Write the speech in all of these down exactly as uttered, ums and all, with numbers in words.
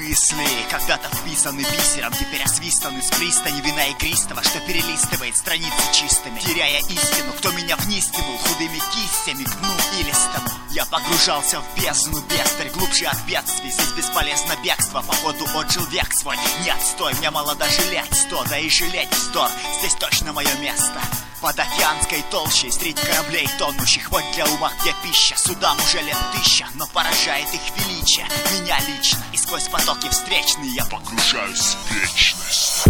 Мысли, когда-то вписаны бисером, теперь освистаны с пристани вина игристого, что перелистывает страницы чистыми, теряя истину. Кто меня вниз тянул худыми кистями к дну илистому? Я погружался в бездну бедствий, глубже от бедствий. Здесь бесполезно бегство, походу отжил век свой. Нет, стой, мне мало даже лет сто, да и жалеть вздор. Здесь точно мое место. Под океанской толщей средь кораблей тонущих. Вот для ума где пища, судам уже лет тысяча, но поражает их величие меня лично. И сквозь потоки встречные я погружаюсь в вечность.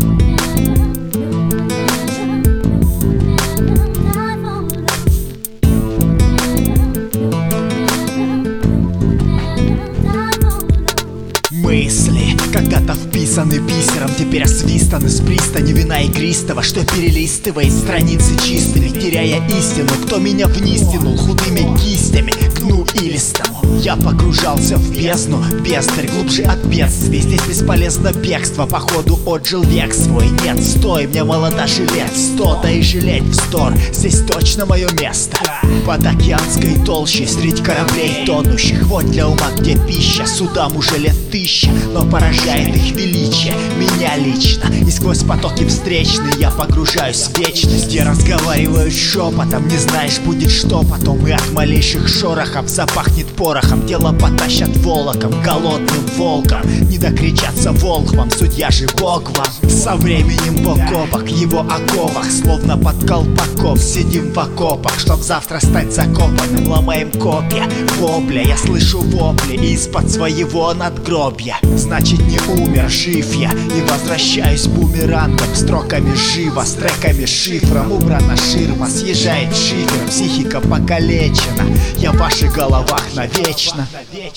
Мысли, когда-то вписаны бисером, теперь освистаны с пристани вина игристого, что перелистывает страницы чистыми, теряя истину. Кто меня вниз тянул худыми кистями к дну илистому? Я погружался в бездну, бездарь, глубже от бедствий. Здесь бесполезно бегство, походу отжил век свой. Нет, стой, мне мало даже лет сто, да и жалеть вздор. Здесь точно мое место. Под океанской толщей средь кораблей тонущих. Вот для ума где пища, судам уже лет тысяча, но поражает их величие меня лично. И сквозь потоки встречные я погружаюсь в вечность. Я разговариваю шепотом, не знаешь будет что потом. И от малейших шорохов запахнет порохом. Дело потащат волоком, голодным волком. Не докричаться волхвам, судья же Бог вам. Со временем бок о бок, его оковах, словно под колпаком сидим в окопах, чтоб завтра стать закопанным. Ломаем копья, вопля, я слышу вопли из-под своего надгробья. Значит не умер, жив я, и возвращаюсь бумерангом. Строками живо, с треками шифром. Убрана ширма, съезжает шифер. Психика покалечена, я в ваших головах навечно.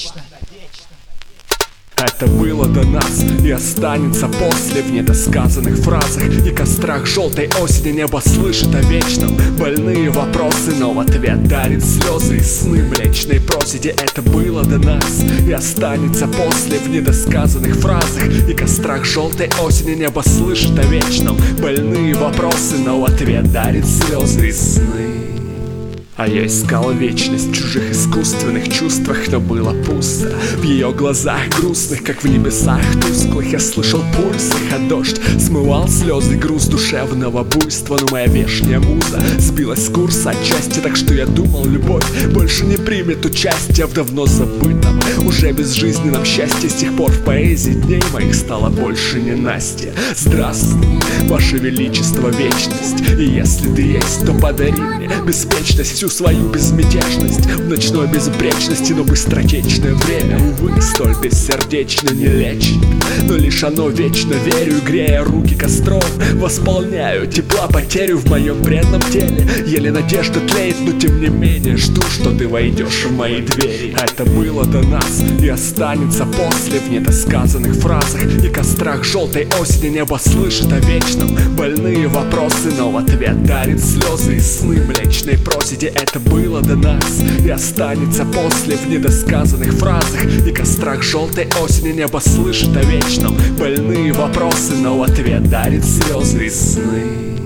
Это было до нас и останется после. В недосказанных фразах и кострах желтой осени небо слышит о вечном. Больные вопросы, но в ответ дарит слезы и сны млечной проседи. Это было до нас и останется после. В недосказанных фразах и кострах желтой осени небо слышит о вечном. Больные вопросы, но в ответ дарит слезы и сны. А я искал вечность в чужих искусственных чувствах, но было пусто. В ее глазах грустных, как в небесах тусклых, я слышал пульс их, а дождь смывал слезы, груз душевного буйства. Но моя вешняя муза сбилась с курса отчасти, так что я думал, любовь больше не примет участие в давно забытом, уже безжизненном счастье. С тех пор в поэзии дней моих стало больше ненастья. Здравствуй, ваше величество, вечность. И если ты есть, то подари мне беспечность, всю свою безмятежность в ночной безупречности. Но быстротечное время, увы, столь бессердечно не лечит, но лишь оно вечно. Верю, грея руки костром, восполняю тепла потерю в моем бренном теле. Еле надежда тлеет, но тем не менее жду, что ты войдешь в мои двери. Это было до нас и останется после. В недосказанных фразах и кострах желтой осени небо слышит о вечном. Больные вопросы, но в ответ дарит слезы и сны млечной проседи. Это было до нас и останется после. В недосказанных фразах и кострах желтой осени небо слышит о вечном. Больные вопросы, но в ответ дарит слезы и сны.